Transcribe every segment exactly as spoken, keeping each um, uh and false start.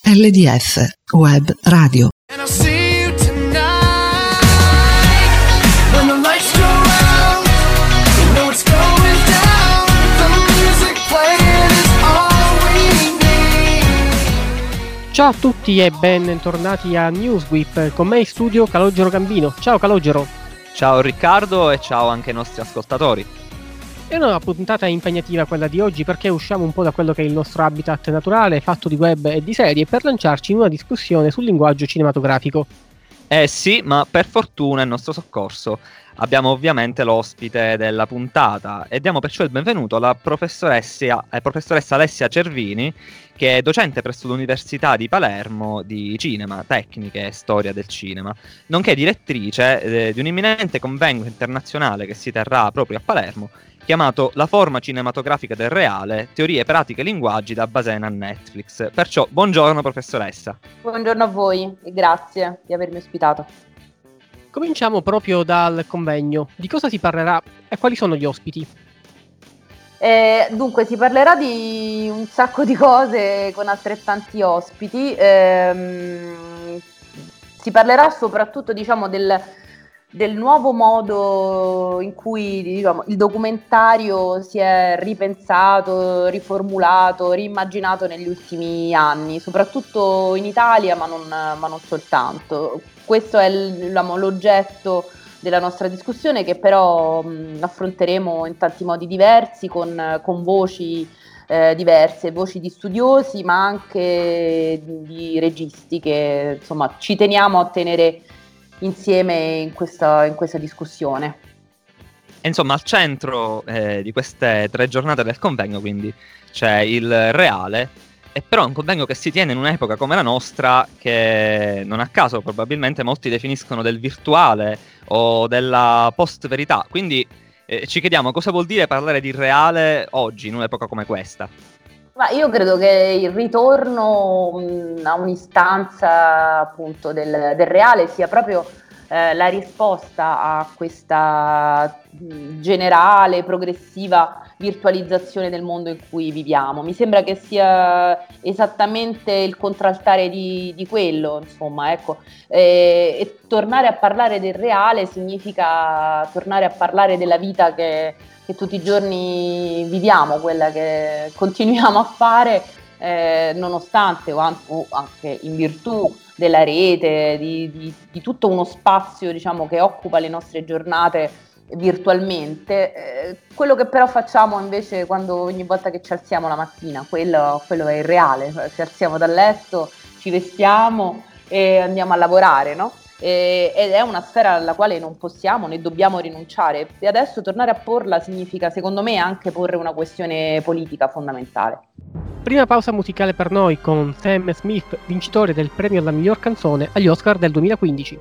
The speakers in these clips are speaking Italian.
L D F Web Radio. Ciao a tutti e bentornati a Newswhip, con me in studio Calogero Gambino. Ciao Calogero. Ciao Riccardo e ciao anche ai nostri ascoltatori. È una puntata impegnativa quella di oggi perché usciamo un po' da quello che è il nostro habitat naturale, fatto di web e di serie, per lanciarci in una discussione sul linguaggio cinematografico. Eh sì, ma per fortuna in nostro soccorso abbiamo ovviamente l'ospite della puntata e diamo perciò il benvenuto alla professoressa, eh, professoressa Alessia Cervini, che è docente presso l'Università di Palermo di cinema, tecniche e storia del cinema, nonché direttrice eh, di un imminente convegno internazionale che si terrà proprio a Palermo, chiamato La forma cinematografica del reale, teorie, pratiche e linguaggi da Basena a Netflix. Perciò, buongiorno professoressa. Buongiorno a voi e grazie di avermi ospitato. Cominciamo proprio dal convegno. Di cosa si parlerà e quali sono gli ospiti? Eh, dunque, si parlerà di un sacco di cose con altrettanti ospiti. Ehm, si parlerà soprattutto, diciamo, del... del nuovo modo in cui, diciamo, il documentario si è ripensato, riformulato, reimmaginato negli ultimi anni, soprattutto in Italia, ma non, ma non soltanto. Questo è diciamo, l'oggetto della nostra discussione, che però mh, affronteremo in tanti modi diversi, con, con voci eh, diverse, voci di studiosi, ma anche di, di registi che insomma ci teniamo a tenere insieme in questa, in questa discussione. Insomma, al centro eh, di queste tre giornate del convegno, quindi, c'è il reale, e però è un convegno che si tiene in un'epoca come la nostra, che non a caso probabilmente molti definiscono del virtuale o della post-verità. Quindi eh, ci chiediamo cosa vuol dire parlare di reale oggi, in un'epoca come questa. Ma io credo che il ritorno mh, a un'istanza appunto del, del reale sia proprio eh, la risposta a questa mh, generale, progressiva virtualizzazione del mondo in cui viviamo. Mi sembra che sia esattamente il contraltare di, di quello, insomma, ecco. E, e tornare a parlare del reale significa tornare a parlare della vita che che tutti i giorni viviamo, quella che continuiamo a fare eh, nonostante o, an- o anche in virtù della rete, di, di, di tutto uno spazio, diciamo, che occupa le nostre giornate virtualmente. Eh, quello che però facciamo invece quando ogni volta che ci alziamo la mattina, quello, quello è il reale, ci alziamo dal letto, ci vestiamo e andiamo a lavorare, no? ed è una sfera alla quale non possiamo né dobbiamo rinunciare, e adesso tornare a porla significa, secondo me, anche porre una questione politica fondamentale. Prima pausa musicale per noi con Sam Smith, vincitore del premio alla miglior canzone agli Oscar del duemilaquindici.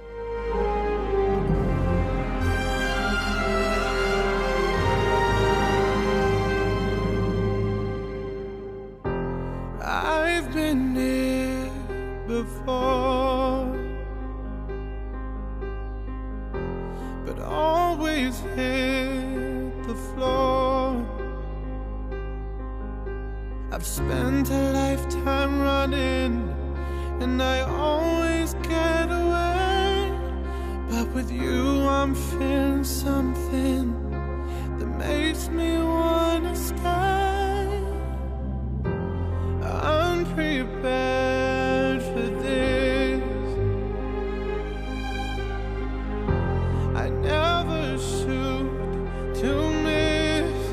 I've been here before, but always hit the floor. I've spent a lifetime running, and I always get away. But with you I'm feeling something that makes me wanna stay. I'm prepared for this. I never shoot to miss,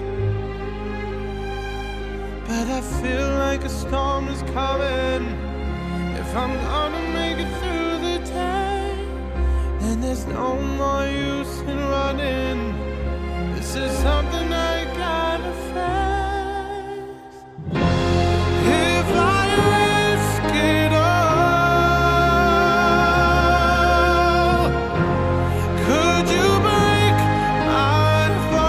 but I feel like a storm is coming. If I'm gonna make it through the day, then there's no more use in running. This is something I gotta face. If I risk it all, could you break my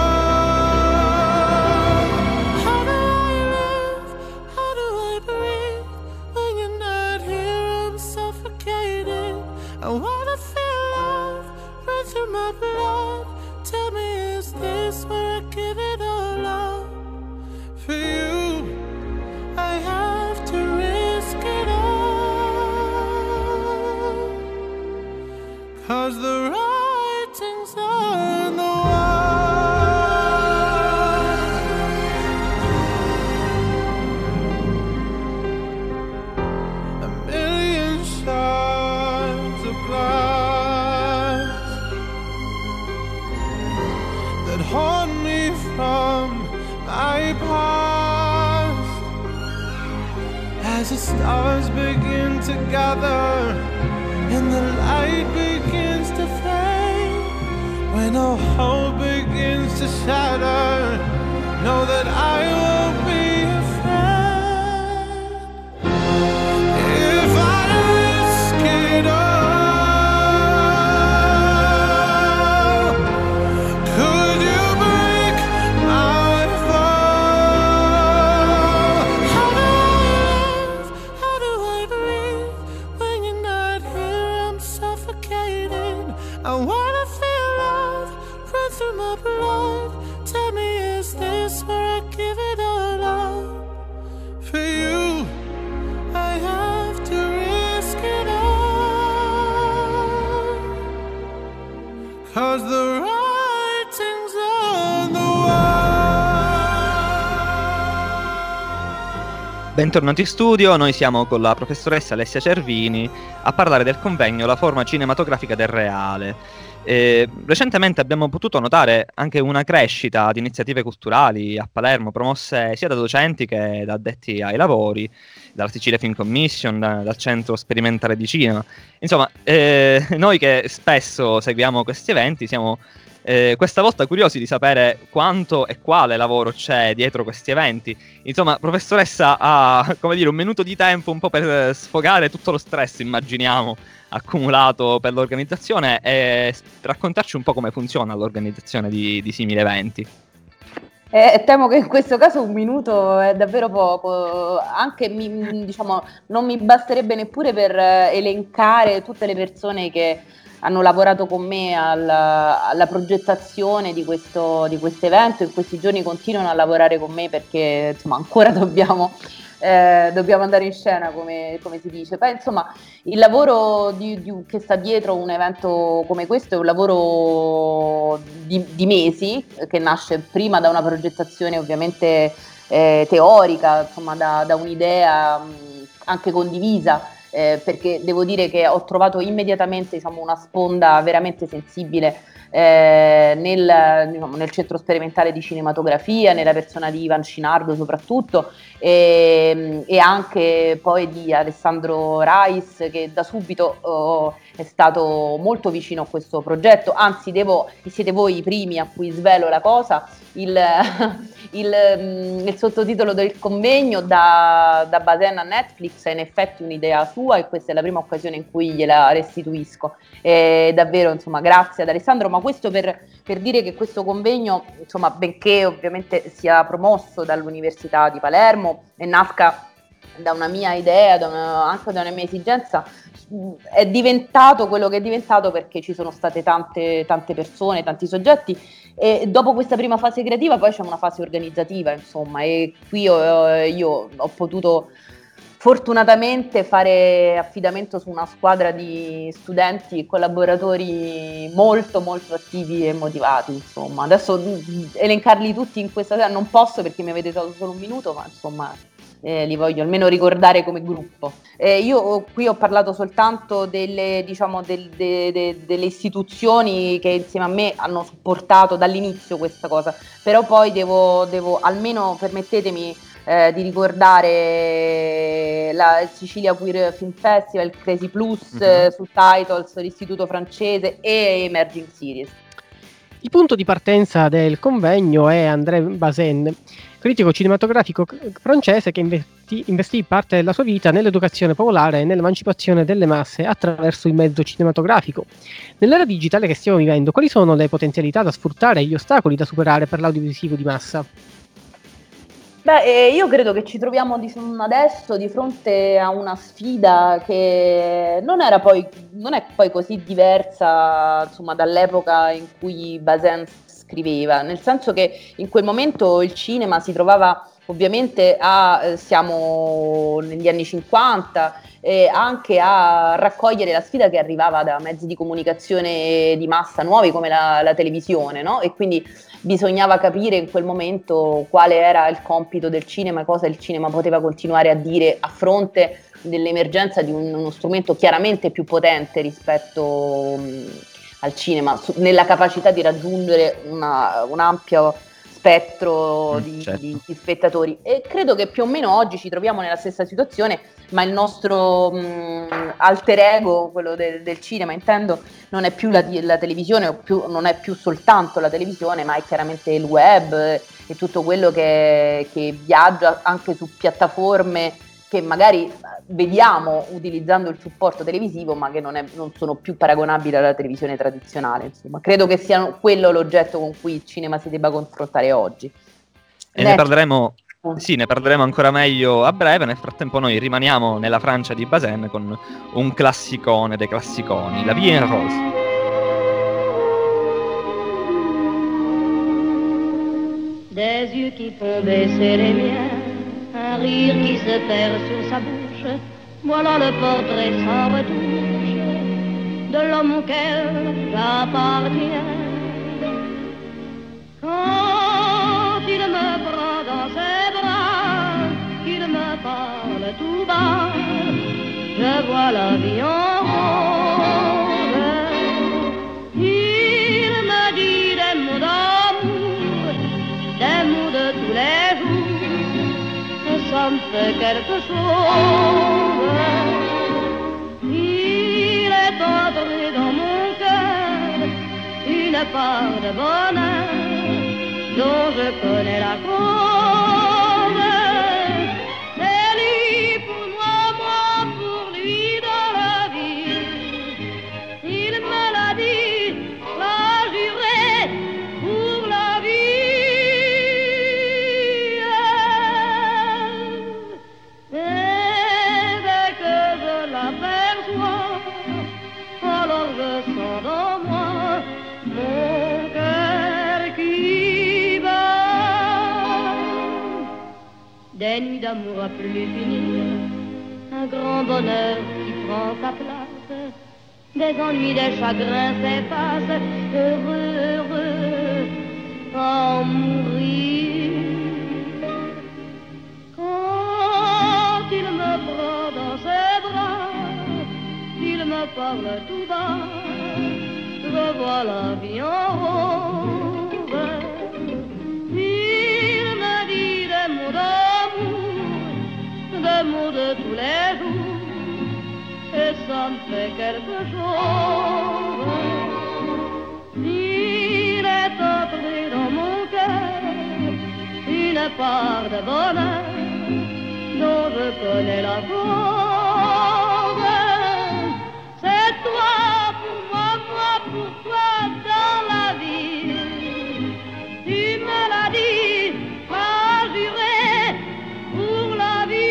fall? How do I live? How do I breathe? When you're not here, I'm suffocating. I wanna feel love run through my blood. Tell me, is this where I give it all up? For you, I have to risk it all. the stars begin to gather and the light begins to fade, when all hope begins to shatter, know that I won't be afraid. If I risk it all, could you break my fall? How do I live? How do I breathe? When you're not here, I'm suffocating. I wanna feel love run through my blood. Tell me, is this where I give it all up? For you, I have to risk it all, 'cause the writing's on the wall. Bentornati in studio, noi siamo con la professoressa Alessia Cervini a parlare del convegno La forma cinematografica del reale. Eh, recentemente abbiamo potuto notare anche una crescita di iniziative culturali a Palermo, promosse sia da docenti che da addetti ai lavori, dalla Sicilia Film Commission, da, dal Centro Sperimentale di Cinema. Insomma, eh, noi che spesso seguiamo questi eventi siamo eh, questa volta curiosi di sapere quanto e quale lavoro c'è dietro questi eventi. Insomma, professoressa ha, come dire, un minuto di tempo un po' per sfogare tutto lo stress, immaginiamo, accumulato per l'organizzazione, e raccontarci un po' come funziona l'organizzazione di, di simili eventi. Eh, temo che in questo caso un minuto è davvero poco, anche mi, diciamo, non mi basterebbe neppure per elencare tutte le persone che hanno lavorato con me alla, alla progettazione di questo di questo evento. In questi giorni continuano a lavorare con me perché insomma ancora dobbiamo Eh, dobbiamo andare in scena, come, come si dice. Beh, insomma, il lavoro di, di, che sta dietro un evento come questo è un lavoro di, di mesi, che nasce prima da una progettazione ovviamente eh, teorica, insomma da, da un'idea mh, anche condivisa, eh, perché devo dire che ho trovato immediatamente, diciamo, una sponda veramente sensibile Eh, nel, diciamo, nel centro sperimentale di cinematografia, nella persona di Ivan Scinardo soprattutto, e, e anche poi di Alessandro Rais, che da subito oh, è stato molto vicino a questo progetto. Anzi, devo, siete voi i primi a cui svelo la cosa. Il, il, il sottotitolo del convegno da, da Bazin a Netflix è in effetti un'idea sua, e questa è la prima occasione in cui gliela restituisco. E davvero, insomma, grazie ad Alessandro. Ma questo per, per dire che questo convegno, insomma, benché ovviamente sia promosso dall'Università di Palermo e nasca da una mia idea, da una, anche da una mia esigenza, è diventato quello che è diventato perché ci sono state tante, tante persone, tanti soggetti, e dopo questa prima fase creativa poi c'è una fase organizzativa, insomma, e qui ho, io ho potuto fortunatamente fare affidamento su una squadra di studenti e collaboratori molto molto attivi e motivati, insomma. Adesso elencarli tutti in questa sera non posso perché mi avete dato solo un minuto, ma insomma eh, li voglio almeno ricordare come gruppo. Eh, io qui ho parlato soltanto delle, diciamo, del, de, de, delle istituzioni che insieme a me hanno supportato dall'inizio questa cosa, però poi devo, devo almeno, permettetemi, Eh, di ricordare la Sicilia Queer Film Festival, il Crazy Plus, mm-hmm. eh, Subtitles, l'Istituto Francese e Emerging Series. Il punto di partenza del convegno è André Bazin, critico cinematografico francese che investì, investì parte della sua vita nell'educazione popolare e nell'emancipazione delle masse attraverso il mezzo cinematografico. Nell'era digitale che stiamo vivendo, quali sono le potenzialità da sfruttare e gli ostacoli da superare per l'audiovisivo di massa? Beh, io credo che ci troviamo di, adesso di fronte a una sfida che non era poi, non è poi così diversa, insomma, dall'epoca in cui Bazin scriveva, nel senso che in quel momento il cinema si trovava ovviamente a, eh, siamo negli anni cinquanta, eh, anche a raccogliere la sfida che arrivava da mezzi di comunicazione di massa nuovi come la, la televisione, no? E quindi bisognava capire in quel momento quale era il compito del cinema, cosa il cinema poteva continuare a dire a fronte dell'emergenza di un, uno strumento chiaramente più potente rispetto um, al cinema, su, nella capacità di raggiungere una, un ampio spettro di, certo. di, di spettatori, e credo che più o meno oggi ci troviamo nella stessa situazione, ma il nostro mh, alter ego, quello del, del cinema intendo, non è più la, la televisione, o più, non è più soltanto la televisione, ma è chiaramente il web e tutto quello che, che viaggia anche su piattaforme che magari vediamo utilizzando il supporto televisivo, ma che non, è, non sono più paragonabili alla televisione tradizionale. Insomma, credo che sia quello l'oggetto con cui il cinema si debba confrontare oggi. E ne parleremo, sì, ne parleremo ancora meglio a breve. Nel frattempo noi rimaniamo nella Francia di Bazin con un classicone dei classiconi, La Vie en Rose. Des yeux qui font baisser les miens, un rire qui se perd sur sa bouche, voilà le portrait sans retouche de l'homme auquel j'appartiens. Quand il me prend dans ses bras, qu'il me parle tout bas, je vois la vie en rose. Il me dit des mots d'amour, des mots de tous les jours, ça me fait quelque chose. Il est entré dans mon cœur une part de bonheur dont je connais la cause. C'est lui pour moi, moi pour lui dans la vie. Il me l'a dit, l'a juré pour la vie. Et dès que je l'aperçois, alors je sens dans moi mon cœur qui bat. Des nuits d'amour à plus finir, un grand bonheur qui prend sa place, des ennuis, des chagrins s'effacent, heureux, heureux, à en mourir. Quand il me prend dans ses bras, il me parle tout bas, je vois la vie en rose. Il me dit des mots d'amour, des mots de tous les jours, et ça me fait quelque chose. Il est entré dans mon cœur une part de bonheur dont je connais la cause. C'est toi pour moi, moi pour toi dans la vie. Tu me l'as dit, m'as juré pour la vie.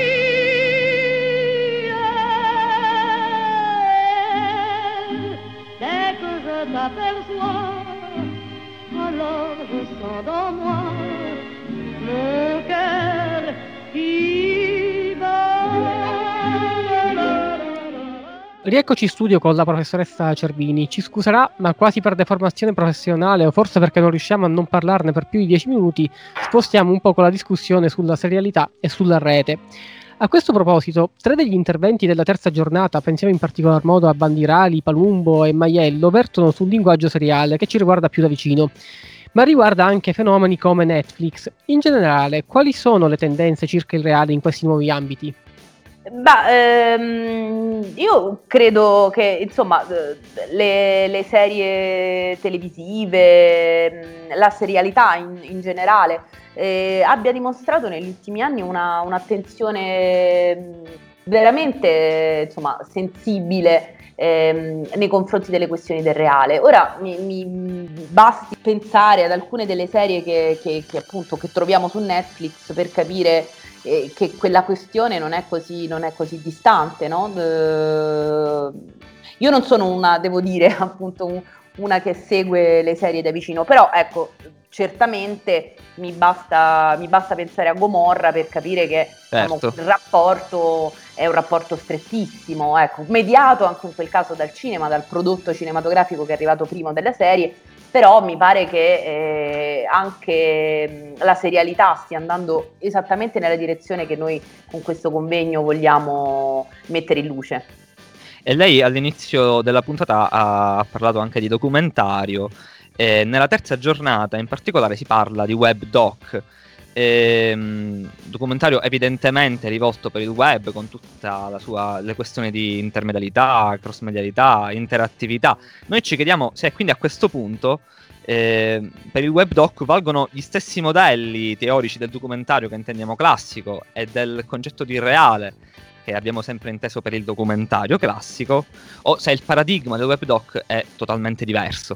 Dès que je t'aperçois, alors je sens dans moi mon cœur qui bat. Rieccoci in studio con la professoressa Cervini. Ci scuserà, ma quasi per deformazione professionale o forse perché non riusciamo a non parlarne per più di dieci minuti, spostiamo un po' la discussione sulla serialità e sulla rete. A questo proposito, tre degli interventi della terza giornata, pensiamo in particolar modo a Bandirali, Palumbo e Maiello, vertono sul linguaggio seriale che ci riguarda più da vicino, ma riguarda anche fenomeni come Netflix. In generale, quali sono le tendenze circa il reale in questi nuovi ambiti? Beh, ehm, io credo che insomma le, le serie televisive, la serialità in, in generale eh, abbia dimostrato negli ultimi anni una, un'attenzione veramente insomma sensibile ehm, nei confronti delle questioni del reale. Ora mi, mi basti pensare ad alcune delle serie che, che, che appunto che troviamo su Netflix per capire eh, che quella questione non è così, non è così distante, no? Uh, io non sono una, devo dire, appunto un, una che segue le serie da vicino, però ecco, certamente mi basta, mi basta pensare a Gomorra per capire che certo. diciamo, il rapporto è un rapporto strettissimo, ecco, mediato anche in quel caso dal cinema, dal prodotto cinematografico che è arrivato prima della serie, però mi pare che eh, anche la serialità stia andando esattamente nella direzione che noi con questo convegno vogliamo mettere in luce. E lei all'inizio della puntata ha parlato anche di documentario. Eh, nella terza giornata in particolare si parla di WebDoc, ehm, documentario evidentemente rivolto per il web, con tutta la sua le questioni di intermedialità, cross-medialità, interattività. Noi ci chiediamo se quindi a questo punto eh, per il WebDoc valgono gli stessi modelli teorici del documentario che intendiamo classico e del concetto di reale che abbiamo sempre inteso per il documentario classico, o se il paradigma del WebDoc è totalmente diverso.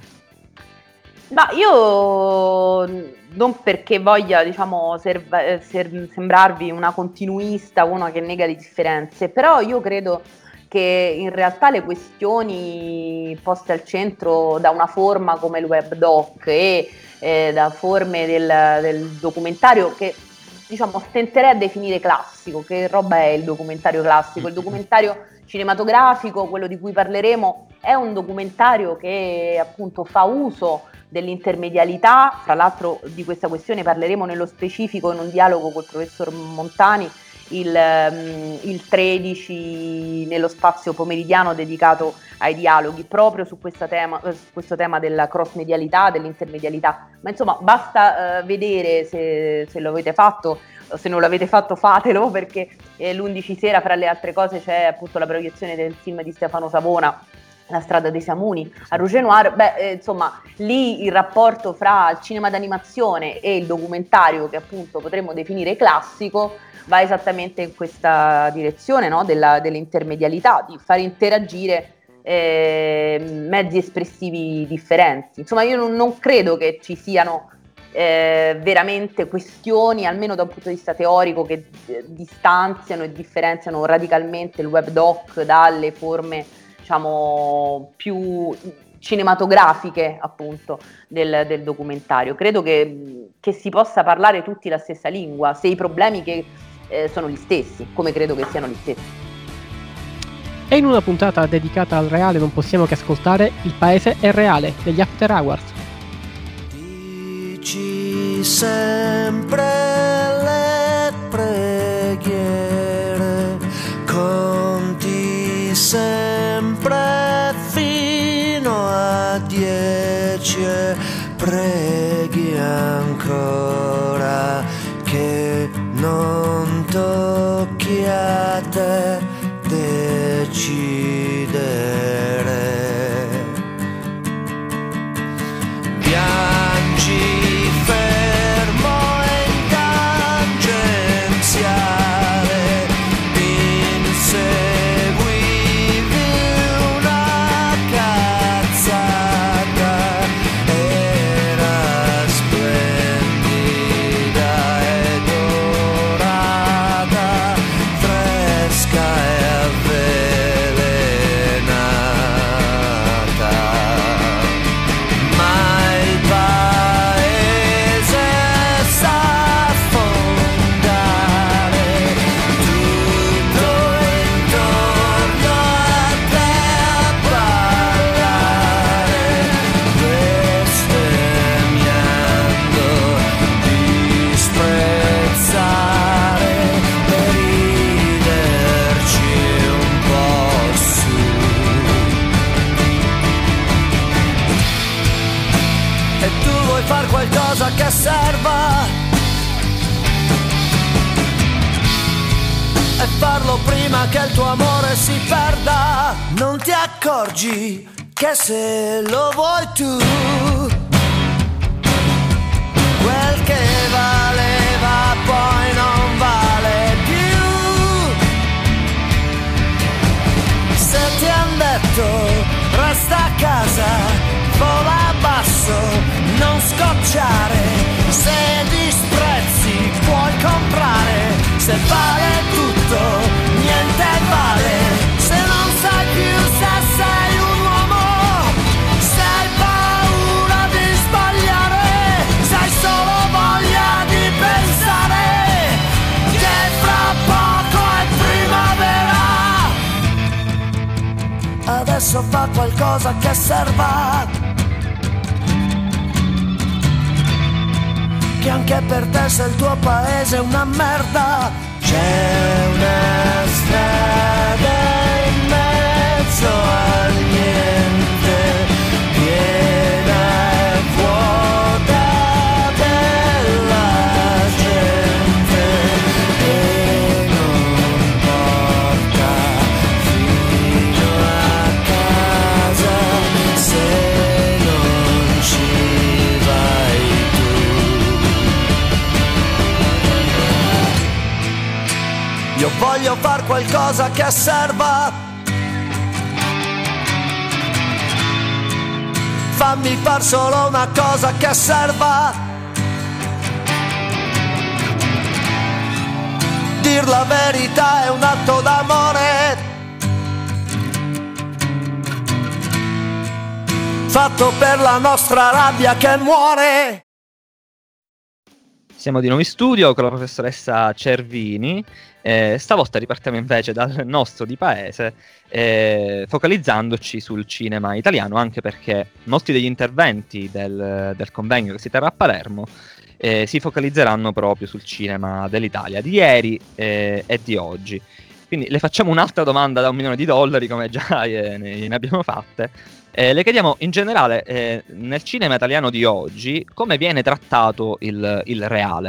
Ma io non perché voglia, diciamo, serva- ser- sembrarvi una continuista, una che nega le differenze, però io credo che in realtà le questioni poste al centro da una forma come il WebDoc e eh, da forme del, del documentario che, diciamo, stenterei a definire classico. Che roba è il documentario classico? Il documentario cinematografico, quello di cui parleremo, è un documentario che appunto fa uso dell'intermedialità. Fra l'altro di questa questione parleremo nello specifico in un dialogo col professor Montani il, um, il tredici nello spazio pomeridiano dedicato ai dialoghi proprio su, questa tema, su questo tema della cross medialità, dell'intermedialità. Ma insomma basta uh, vedere, se, se lo avete fatto, se non l'avete fatto fatelo, perché eh, l'undici sera fra le altre cose c'è appunto la proiezione del film di Stefano Savona, La strada dei Samuni, a Rouge Noir. Beh, eh, insomma, lì il rapporto fra il cinema d'animazione e il documentario, che appunto potremmo definire classico, va esattamente in questa direzione, no? Della, dell'intermedialità, di far interagire eh, mezzi espressivi differenti. Insomma, io non, non credo che ci siano eh, veramente questioni, almeno da un punto di vista teorico, che eh, distanziano e differenziano radicalmente il WebDoc dalle forme, diciamo, più cinematografiche appunto del, del documentario. Credo che, che si possa parlare tutti la stessa lingua, se i problemi che eh, sono gli stessi, come credo che siano gli stessi. E in una puntata dedicata al reale non possiamo che ascoltare Il paese è reale degli After Hours. Dici sempre le preghiere, conti sempre fino a dieci e preghi ancora che non tocchi a te decidere. Piangi fermo e in tangenziale, inseguivi una cazzata, era splendida e dorata, fresca e avvelenata. Ma il paese sa affondare tutto intorno a te a ballare, bestemmiando, disprezzare, per riderci un po' su. E tu vuoi far qualcosa che serva e farlo prima che il tuo amore si perda. Non ti accorgi che se lo vuoi tu, quel che valeva poi non vale più. Se ti han detto resta a casa, vola basso, non scocciare. Se disprezzi puoi comprare, se vale tutto niente vale. Se non sai più se sei un uomo, se hai paura di sbagliare, se hai solo voglia di pensare che fra poco è primavera. Adesso fa qualcosa che serva, che anche per te se il tuo paese è una merda. C'è una strada in mezzo al niente, piena e qualcosa che serva. Fammi far solo una cosa che serva. Dir la verità è un atto d'amore, fatto per la nostra rabbia che muore. Siamo di nuovo in studio con la professoressa Cervini. Eh, stavolta ripartiamo invece dal nostro di paese, eh, focalizzandoci sul cinema italiano, anche perché molti degli interventi del, del convegno che si terrà a Palermo eh, si focalizzeranno proprio sul cinema dell'Italia di ieri eh, e di oggi. Quindi le facciamo un'altra domanda da un milione di dollari, come già eh, ne, ne abbiamo fatte. Eh, le chiediamo in generale, eh, nel cinema italiano di oggi, come viene trattato il, il reale?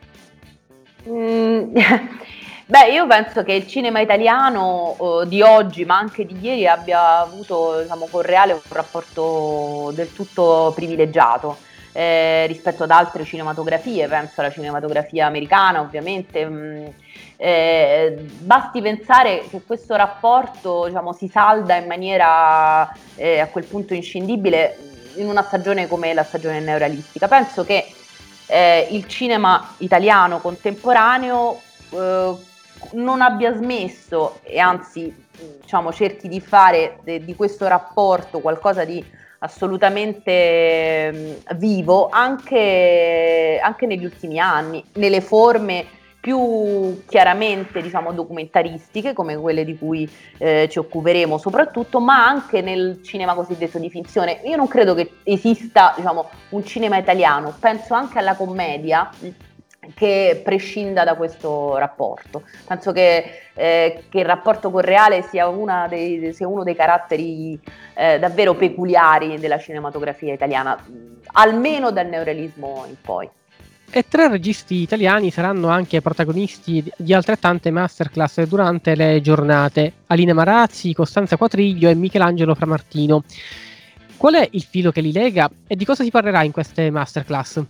Mm, beh, io penso che il cinema italiano eh, di oggi, ma anche di ieri, abbia avuto, diciamo, col reale un rapporto del tutto privilegiato eh, rispetto ad altre cinematografie. Penso alla cinematografia americana, ovviamente. Mh, Eh, basti pensare che questo rapporto, diciamo, si salda in maniera eh, a quel punto inscindibile in una stagione come la stagione neorealistica. Penso che eh, il cinema italiano contemporaneo eh, non abbia smesso e anzi, diciamo, cerchi di fare de- di questo rapporto qualcosa di assolutamente eh, vivo anche, anche negli ultimi anni, nelle forme più chiaramente, diciamo, documentaristiche, come quelle di cui eh, ci occuperemo soprattutto, ma anche nel cinema cosiddetto di finzione. Io non credo che esista, diciamo, un cinema italiano, penso anche alla commedia, che prescinda da questo rapporto. Penso che, eh, che il rapporto col reale sia, una dei, sia uno dei caratteri eh, davvero peculiari della cinematografia italiana, almeno dal neorealismo in poi. E tre registi italiani saranno anche protagonisti di altrettante masterclass durante le giornate: Alina Marazzi, Costanza Quatriglio e Michelangelo Framartino. Qual è il filo che li lega e di cosa si parlerà in queste masterclass?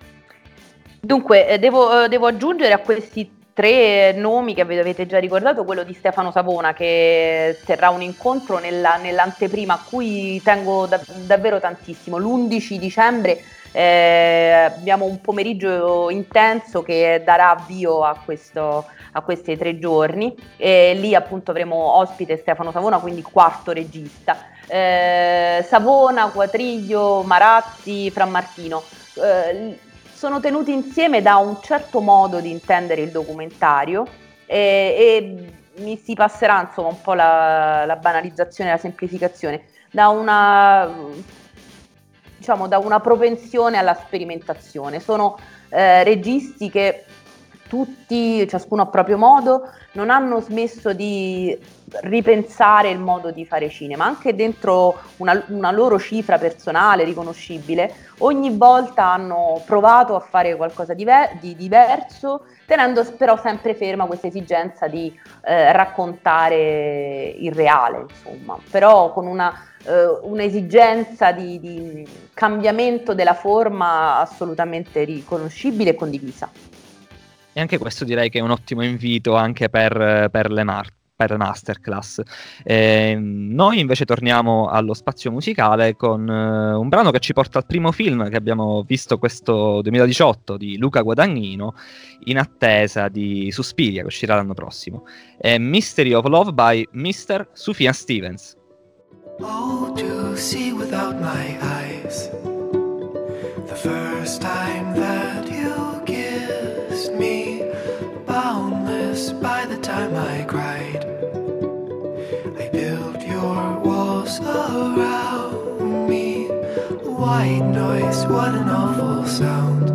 Dunque, eh, devo, eh, devo aggiungere a questi tre nomi che avete già ricordato quello di Stefano Savona, che terrà un incontro nella, nell'anteprima a cui tengo da, davvero tantissimo, l'undici dicembre. Eh, abbiamo un pomeriggio intenso che darà avvio a, questo, a questi tre giorni e lì appunto avremo ospite Stefano Savona, quindi quarto regista. Eh, Savona, Quatriglio, Marazzi, Framartino eh, sono tenuti insieme da un certo modo di intendere il documentario e, e mi si passerà insomma un po' la, la banalizzazione, la semplificazione, da una... diciamo da una propensione alla sperimentazione. Sono eh, registi che tutti, ciascuno a proprio modo, non hanno smesso di ripensare il modo di fare cinema, anche dentro una, una loro cifra personale riconoscibile. Ogni volta hanno provato a fare qualcosa di, ve- di diverso, tenendo però sempre ferma questa esigenza di eh, raccontare il reale, insomma, però con una Uh, un'esigenza di, di cambiamento della forma assolutamente riconoscibile e condivisa. E anche questo direi che è un ottimo invito anche per, per le mar- per masterclass. Eh, noi invece torniamo allo spazio musicale con uh, un brano che ci porta al primo film che abbiamo visto questo duemiladiciotto di Luca Guadagnino, in attesa di Suspiria, che uscirà l'anno prossimo. È Mystery of Love by mister Sufjan Stevens. Oh, to see without my eyes, the first time that you kissed me, boundless by the time I cried. I built your walls around me, white noise, what an awful sound.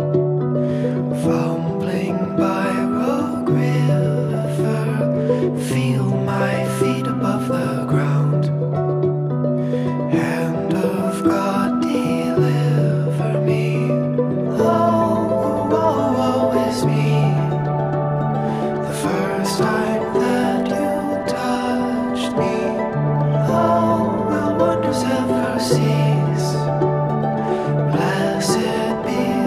Fumbling by Rogue River, feel my feet above the ground. Hand of God, deliver me. Oh, oh, oh, is me. The first time that you touched me. Oh, will wonders ever cease? Blessed be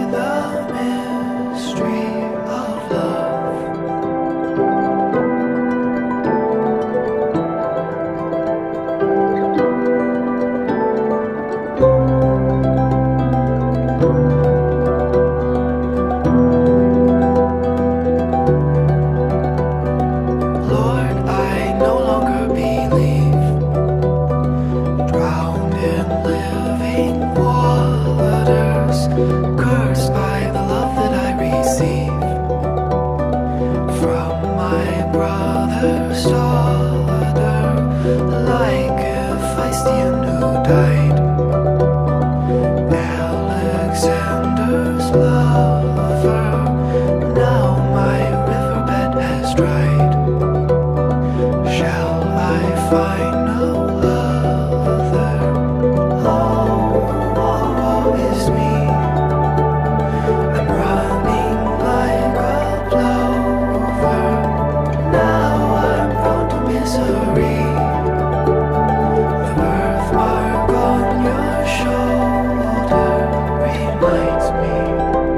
find no other. Oh, woe is me. I'm running like a plover. Now I'm prone to misery. The birthmark on your shoulder reminds me.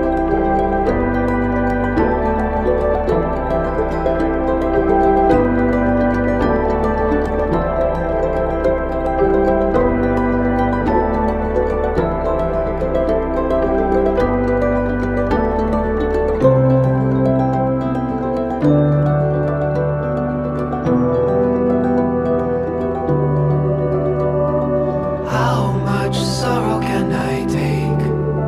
How much sorrow can I take?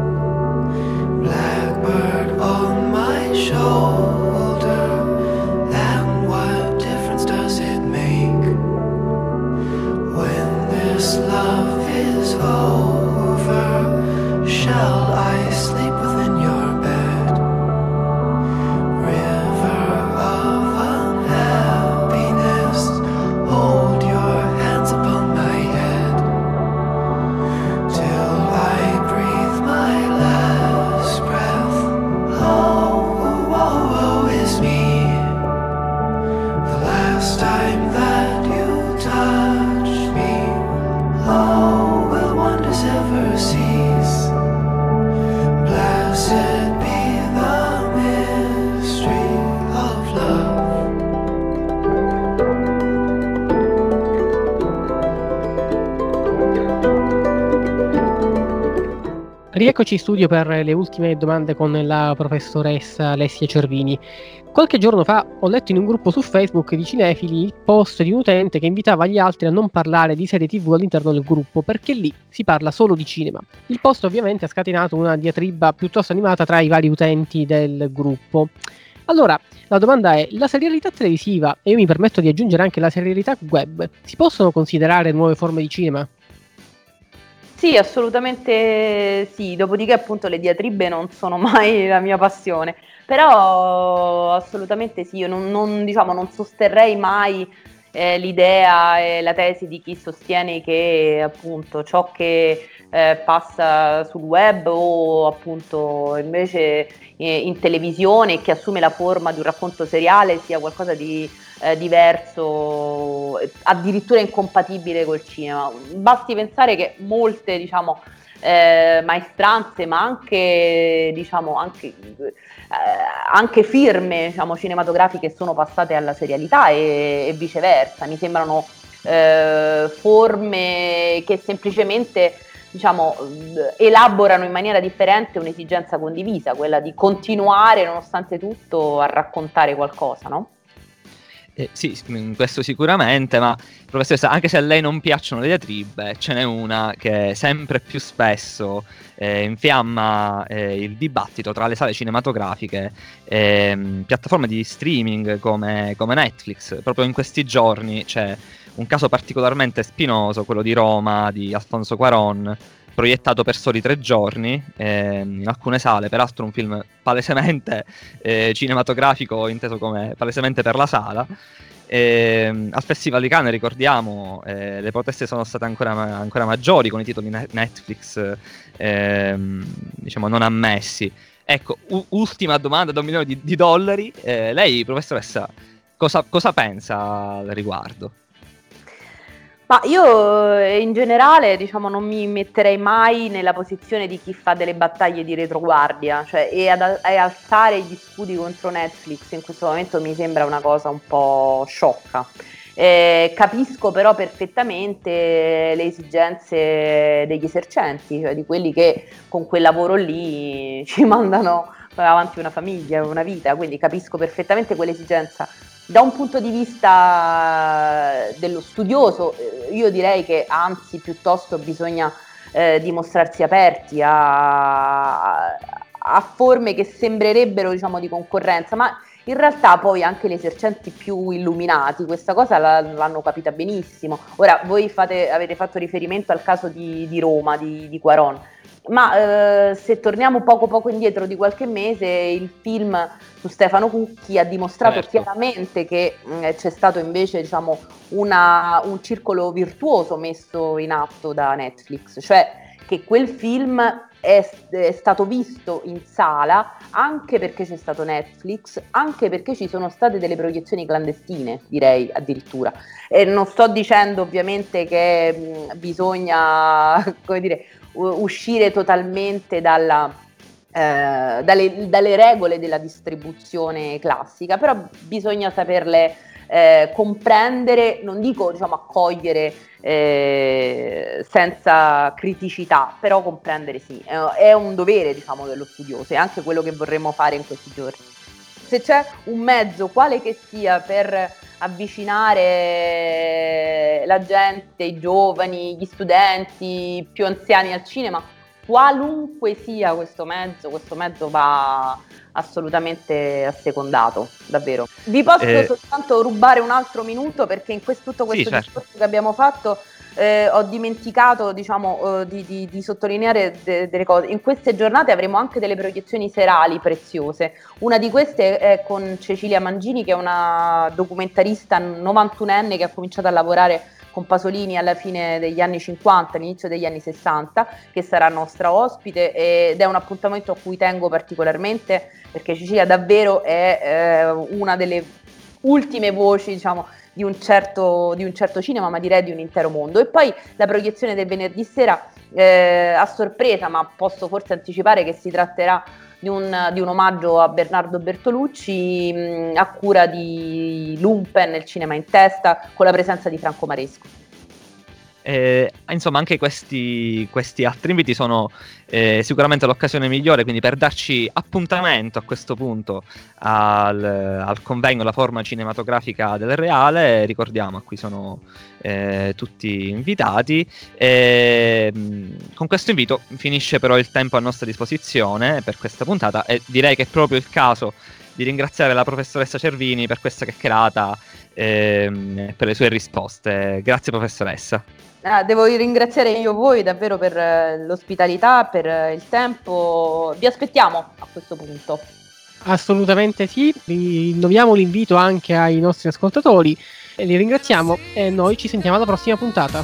Blackbird on my shoulder. And what difference does it make when this love is over? Shall I sleep within your bed? River of unhappiness, hold your hands upon my head till I breathe my last breath. Oh, woe, woe is me. The last time that you touched me. Oh, will wonders ever cease? Blessed be the mystery of love. Rieccoci in studio per le ultime domande con la professoressa Alessia Cervini. Qualche giorno fa ho letto in un gruppo su Facebook di cinefili il post di un utente che invitava gli altri a non parlare di serie tivù all'interno del gruppo perché lì si parla solo di cinema. Il post ovviamente ha scatenato una diatriba piuttosto animata tra i vari utenti del gruppo. Allora, la domanda è: la serialità televisiva, e io mi permetto di aggiungere anche la serialità web, si possono considerare nuove forme di cinema? Sì, assolutamente sì, dopodiché appunto le diatribe non sono mai la mia passione, però assolutamente sì, io non, non, diciamo, non sosterrei mai eh, l'idea e la tesi di chi sostiene che appunto ciò che eh, passa sul web o appunto invece eh, in televisione e che assume la forma di un racconto seriale sia qualcosa di eh, diverso, addirittura incompatibile col cinema. Basti pensare che molte, diciamo, eh, maestranze, ma anche, diciamo, anche, eh, anche firme, diciamo, cinematografiche sono passate alla serialità e, e viceversa. Mi sembrano eh, forme che semplicemente, diciamo, elaborano in maniera differente un'esigenza condivisa, quella di continuare nonostante tutto a raccontare qualcosa, no? Eh, sì, questo sicuramente, ma professoressa, anche se a lei non piacciono le diatribe, ce n'è una che sempre più spesso eh, infiamma eh, il dibattito tra le sale cinematografiche e mh, piattaforme di streaming come, come Netflix. Proprio in questi giorni c'è un caso particolarmente spinoso, quello di Roma, di Alfonso Cuarón, proiettato per soli tre giorni eh, in alcune sale, peraltro un film palesemente eh, cinematografico, inteso come palesemente per la sala. Eh, al Festival di Cannes, ricordiamo, eh, le proteste sono state ancora, ancora maggiori, con i titoli Netflix eh, diciamo non ammessi. Ecco, u- ultima domanda da un milione di, di dollari. Eh, lei, professoressa, cosa, cosa pensa al riguardo? Ma io in generale, diciamo, non mi metterei mai nella posizione di chi fa delle battaglie di retroguardia, cioè e ad e alzare gli scudi contro Netflix in questo momento mi sembra una cosa un po' sciocca. Eh, capisco però perfettamente le esigenze degli esercenti, cioè di quelli che con quel lavoro lì ci mandano avanti una famiglia, una vita, quindi capisco perfettamente quell'esigenza. Da un punto di vista dello studioso, io direi che anzi piuttosto bisogna eh, dimostrarsi aperti a, a forme che sembrerebbero, diciamo, di concorrenza, ma in realtà poi anche gli esercenti più illuminati questa cosa la, l'hanno capita benissimo. Ora voi fate, avete fatto riferimento al caso di, di Roma, di, di Cuarón. ma eh, se torniamo poco poco indietro di qualche mese, il film su Stefano Cucchi ha dimostrato certo. chiaramente che mh, c'è stato invece, diciamo, una, un circolo virtuoso messo in atto da Netflix, cioè che quel film è, è stato visto in sala anche perché c'è stato Netflix, anche perché ci sono state delle proiezioni clandestine, direi addirittura. E non sto dicendo ovviamente che mh, bisogna, come dire, uscire totalmente dalla, eh, dalle, dalle regole della distribuzione classica, però bisogna saperle eh, comprendere, non dico, diciamo, accogliere eh, senza criticità, però comprendere sì, è, è un dovere, diciamo, dello studioso, è anche quello che vorremmo fare in questi giorni. Se c'è un mezzo, quale che sia, per avvicinare la gente, i giovani, gli studenti, i più anziani al cinema, qualunque sia questo mezzo, questo mezzo va assolutamente assecondato, davvero. Vi posso eh, soltanto rubare un altro minuto, perché in questo, tutto questo sì, certo. discorso che abbiamo fatto eh, ho dimenticato, diciamo, eh, di, di, di sottolineare de- delle cose. In queste giornate avremo anche delle proiezioni serali preziose. Una di queste è con Cecilia Mangini, che è una documentarista novantunenne che ha cominciato a lavorare con Pasolini alla fine degli anni cinquanta, all'inizio degli anni sessanta, che sarà nostra ospite, ed è un appuntamento a cui tengo particolarmente, perché Cecilia davvero è eh, una delle ultime voci, diciamo, di un certo di un certo cinema, ma direi di un intero mondo. E poi la proiezione del venerdì sera, eh, a sorpresa, ma posso forse anticipare che si tratterà di un, di un omaggio a Bernardo Bertolucci, mh, a cura di Lumpen, il cinema in testa, con la presenza di Franco Maresco. Eh, insomma, anche questi, questi altri inviti sono eh, sicuramente l'occasione migliore, quindi per darci appuntamento a questo punto al, al convegno La forma cinematografica del reale. Ricordiamo, a cui sono eh, tutti invitati. E, mh, con questo invito finisce però il tempo a nostra disposizione per questa puntata, e direi che è proprio il caso di ringraziare la professoressa Cervini per questa chiacchierata e per le sue risposte. Grazie professoressa. Ah, devo ringraziare io voi davvero per eh, l'ospitalità, per eh, il tempo. Vi aspettiamo a questo punto. Assolutamente sì, rinnoviamo l'invito anche ai nostri ascoltatori e li ringraziamo, e noi ci sentiamo alla prossima puntata.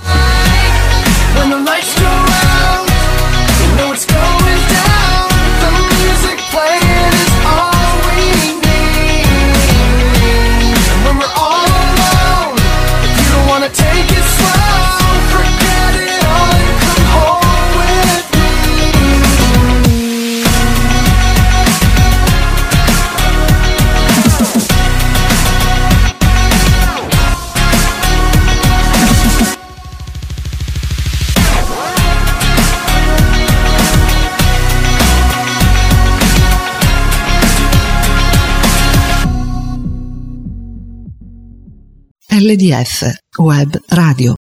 L D F Web Radio.